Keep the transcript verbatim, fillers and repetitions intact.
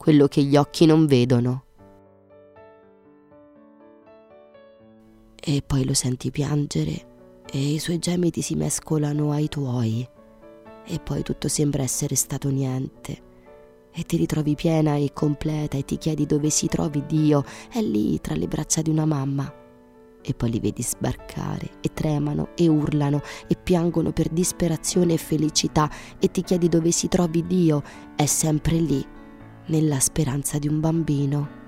quello che gli occhi non vedono. E poi lo senti piangere e i suoi gemiti si mescolano ai tuoi e poi tutto sembra essere stato niente e ti ritrovi piena e completa e ti chiedi dove si trovi Dio. È lì tra le braccia di una mamma e poi li vedi sbarcare e tremano e urlano e piangono per disperazione e felicità e ti chiedi dove si trovi Dio. È sempre lì, nella speranza di un bambino.